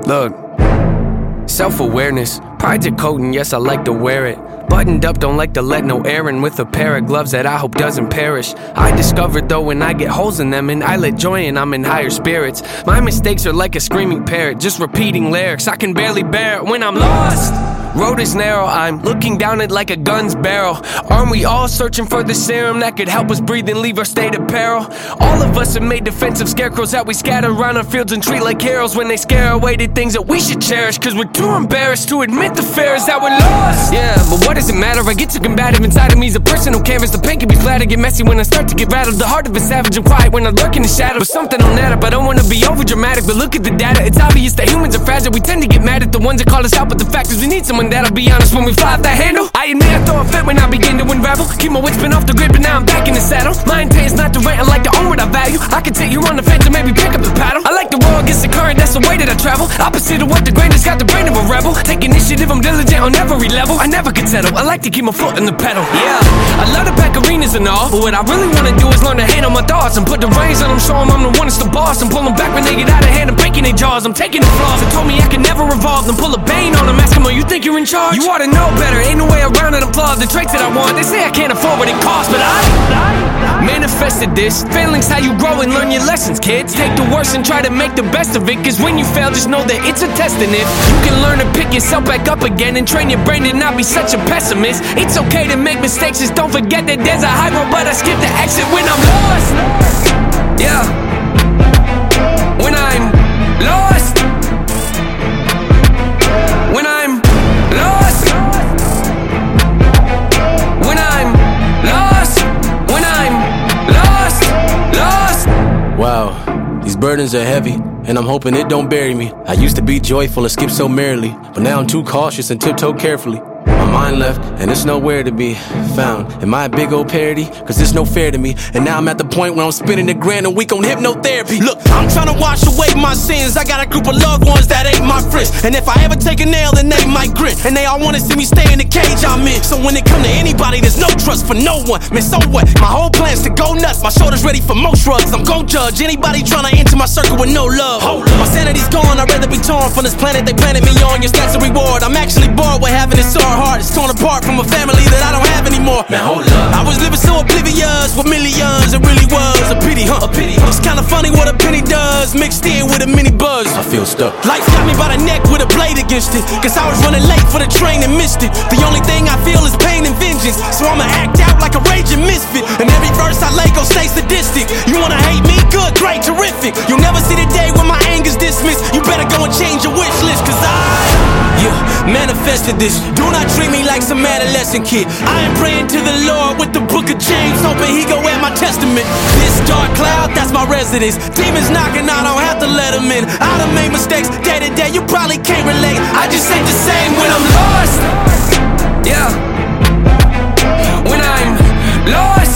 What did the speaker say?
Look, self-awareness, pride's a coat and yes I like to wear it. Buttoned up, don't like to let no air in, with a pair of gloves that I hope doesn't perish. I discovered though when I get holes in them, and I let joy in, I'm in higher spirits. My mistakes are like a screaming parrot, just repeating lyrics, I can barely bear it when I'm lost. Road is narrow, I'm looking down it like a gun's barrel. Aren't we all searching for the serum that could help us breathe and leave our state of peril? All of us have made defensive scarecrows that we scatter around our fields and treat like heroes when they scare away the things that we should cherish, cause we're too embarrassed to admit the fear is that we're lost. Yeah, but what does it matter? I get too combative inside of me's a personal canvas. The pain can be flat, I get messy when I start to get rattled. The heart of a savage and quiet when I lurk in the shadow. But something on that up, I don't wanna be over dramatic, but look at the data, it's obvious that humans are fragile. We tend to get mad at the ones that call us out, but the fact is we need someone that'll be honest when we fly off that handle. I admit I throw a fit when I begin to unravel. Keep my wits spin off the grid, but now I'm back in the saddle. My intent is not to rant, I like to own what I value. I can take you on the fence and maybe pick up the paddle. I like to roll against the current, that's the way that I travel. Opposite of what the grain has got the brain of a rebel. Take initiative, I'm diligent on every level. I never can settle, I like to keep my foot in the pedal. Yeah, I love to pack arenas and all, but what I really wanna do is learn to handle my thoughts and put the reins on them, show them I'm the one that's the boss, and pull them back when they get out of hand and breaking their jaws. I'm taking the flaws, they told me I can never revolve, then pull a bane on them, ask them, oh, you think you're in charge? You ought to know better, ain't no way around it, I'm flawed. The traits that I want, they say I can't afford what it costs, but I manifested this. Failing's how you grow and learn your lessons, kids. Take the worst and try to make the best of it, cause when you fail, just know that it's a test, and if you can learn to pick yourself back up again and train your brain to not be such a pessimist. It's okay to make mistakes, just don't forget that there's a high road, but I skip the exit when I'm lost. Yeah, when I'm lost. When I'm lost. When I'm lost. When I'm lost. Lost. Wow, these burdens are heavy, and I'm hoping it don't bury me. I used to be joyful and skip so merrily, but now I'm too cautious and tiptoe carefully. My mind left, and it's nowhere to be found. Am I a big old parody? Cause it's no fair to me. And now I'm at the point where I'm spending a grand a week on hypnotherapy. Look, I'm trying to wash away my sins. I got a group of loved ones that ain't my friends, and if I ever take a nail, then they might grin. And they all wanna see me stay in the cage I'm in. So when it come to anybody, there's no trust for no one. Man, so what? My whole plan's to go nuts. My shoulder's ready for most shrugs. I'm gon' judge anybody trying to enter my circle with no love. My sanity's gone, I'd rather be torn from this planet they planted me on. Your stats a reward. I'm actually bored with having it so hard. It's torn apart from a family that I don't have anymore. Man, hold up. I was living so oblivious with millions. It really was a pity, huh? A pity. It's kinda funny what a penny does, mixed in with a mini buzz. I feel stuck. Life got me by the neck with a blade against it, cause I was running late for the train and missed it. The only thing I feel is pain and vengeance, so I'ma act out like a raging misfit. And every verse I lay gon' stay sadistic. You wanna hate me? Good, great, terrific. You'll never see the day when my anger's dismissed. You better go and change your wish list, cause manifested this. Do not treat me like some adolescent kid. I am praying to the Lord with the book of James, hoping he go at my testament. This dark cloud, that's my residence. Demons knocking, I don't have to let them in. I done made mistakes day to day, you probably can't relate. I just ain't the same when I'm lost. Yeah, when I'm lost.